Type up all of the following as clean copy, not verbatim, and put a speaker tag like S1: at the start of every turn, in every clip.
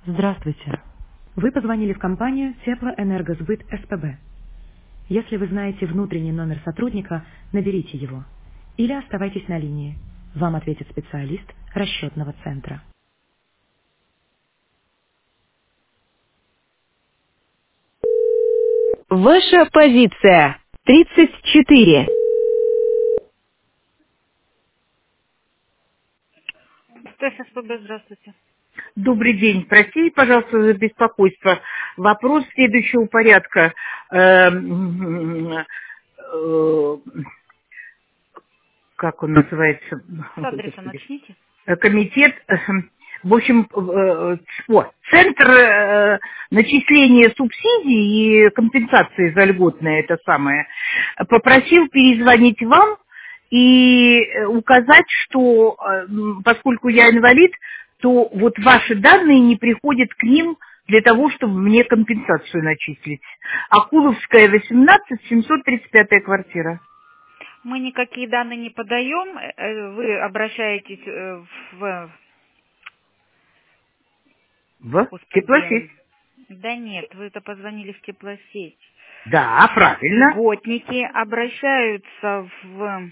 S1: Здравствуйте. Вы позвонили в компанию Теплоэнергосбыт СПБ. Если вы знаете внутренний номер сотрудника, наберите его. Или оставайтесь на линии. Вам ответит специалист расчетного центра.
S2: Ваша позиция 34.
S3: ТССПБ, здравствуйте.
S4: Добрый день. Простите, пожалуйста, за беспокойство. Вопрос следующего порядка. Как он называется?
S3: С адреса начните.
S4: Комитет, в общем, центр начисления субсидий и компенсации за льготное, это самое, попросил перезвонить вам и указать, что поскольку я инвалид, то вот ваши данные не приходят к ним для того, чтобы мне компенсацию начислить. Акуловская, 18, 735 квартира.
S3: Мы никакие данные не подаем. Вы обращаетесь в...
S4: В
S3: Господи.
S4: теплосеть.
S3: Да нет, вы это позвонили в теплосеть.
S4: Да, правильно.
S3: Льготники обращаются в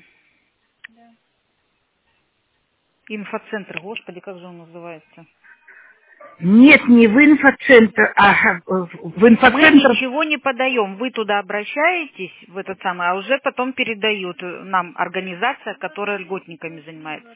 S3: инфоцентр. Господи, как же он называется?
S4: Нет, не в инфоцентр, а в
S3: Мы
S4: инфоцентр.
S3: ничего не подаем. Вы туда обращаетесь, в этот самый, а уже потом передают нам организация, которая льготниками занимается.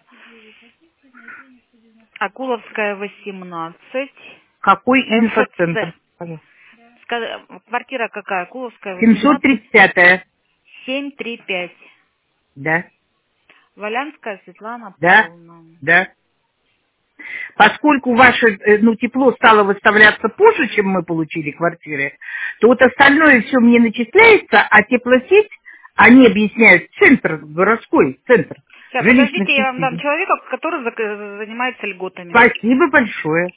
S3: Акуловская, 18.
S4: Какой
S3: МФЦ.
S4: инфоцентр?
S3: Квартира какая? Акуловская, 18.
S4: 735.
S3: 735.
S4: Да,
S3: Валянская Светлана
S4: да,
S3: Павловна.
S4: да. Поскольку ваше тепло стало выставляться позже, чем мы получили квартиры, то вот остальное все мне начисляется, а теплосеть, они объясняют, центр, городской центр.
S3: Сейчас,
S4: Жилищных
S3: подождите, я вам дам
S4: субсидий.
S3: человека, который занимается льготами.
S4: Спасибо большое.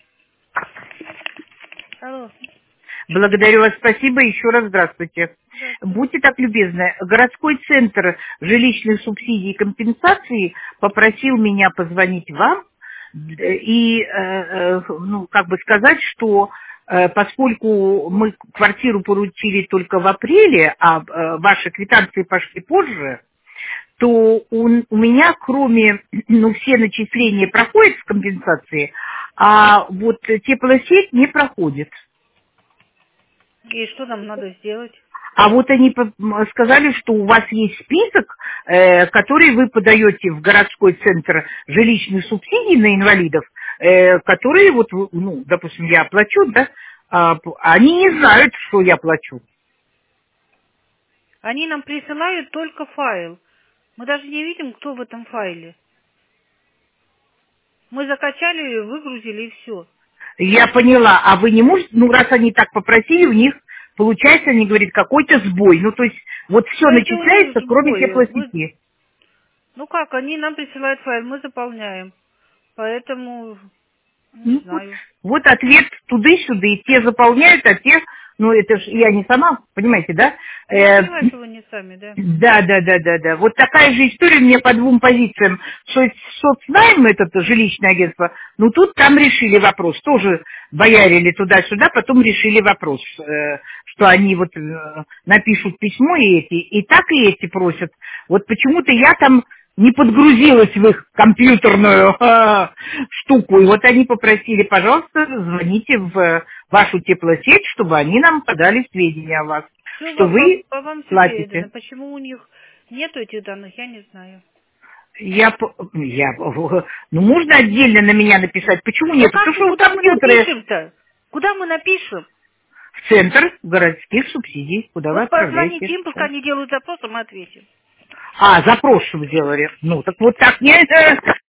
S3: Алло.
S4: Благодарю вас, спасибо, еще раз здравствуйте. Будьте так любезны, городской центр жилищных субсидий и компенсации попросил меня позвонить вам и, сказать, что поскольку мы квартиру поручили только в апреле, а ваши квитанции пошли позже, то у меня, кроме, все начисления проходят в компенсации, а вот теплосеть не проходит.
S3: И что нам надо сделать?
S4: А вот они сказали, что у вас есть список, который вы подаете в городской центр жилищных субсидий на инвалидов, которые, допустим, я плачу, да, они не знают, что я плачу.
S3: Они нам присылают только файл. Мы даже не видим, кто в этом файле. Мы закачали, выгрузили и все.
S4: Я поняла, а вы не можете, раз они так попросили, у них, получается, они говорят, какой-то сбой. То есть, вот все
S3: Какой-то у них
S4: начисляется, кроме
S3: сбой.
S4: теплосети.
S3: Они нам присылают файл, мы заполняем. Поэтому, не знаю.
S4: Вот ответ туды-сюды, и те заполняют, а те, это ж я не сама, понимаете, да?
S3: Я понимаю, что вы не сами, да?
S4: Да. Вот такая же история у меня по двум позициям. Соцнайм, это жилищное агентство, тут там решили вопрос. Тоже боярили туда-сюда, потом решили вопрос, что они напишут письмо и так и эти просят. Вот почему-то я там не подгрузилась в их компьютерную штуку. И вот они попросили, пожалуйста, звоните в вашу теплосеть, чтобы они нам подали сведения о вас,
S3: Все
S4: что вы
S3: вам все
S4: платите.
S3: передано. Почему у них нету этих данных, я не знаю.
S4: Можно отдельно на меня написать. Почему нет? Потому что
S3: Куда мы
S4: компьютеры
S3: напишем-то? Куда мы напишем?
S4: в центр городских субсидий, куда вы
S3: Вот позвоните
S4: отправляете.
S3: им, пускай они делают запрос, а мы ответим.
S4: Запрос, чтобы делали. Так вот так не...